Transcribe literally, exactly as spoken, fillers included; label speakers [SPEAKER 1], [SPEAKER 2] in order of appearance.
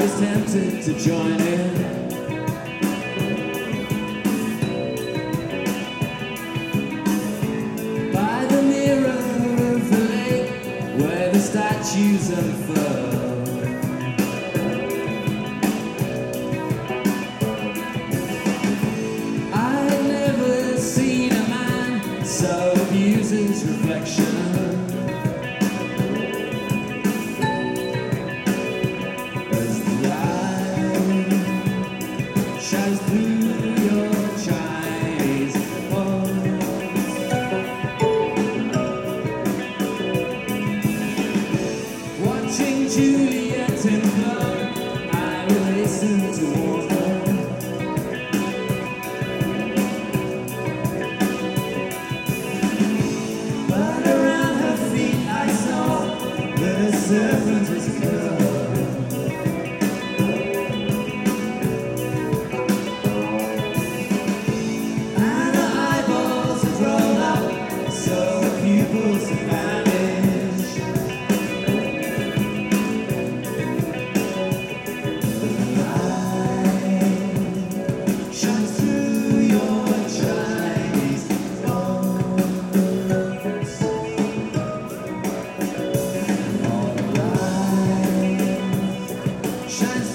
[SPEAKER 1] was tempted to join in. By the mirror of the lake where the statues unfurl. I'd never seen a man so abuse his reflection. Shines through your Chinese walls. Watching Juliet in blood, I will hasten toward her. But around her feet I saw the serpent was a girl. Pupils have vanished. The light shines through your Chinese walls. All the light shines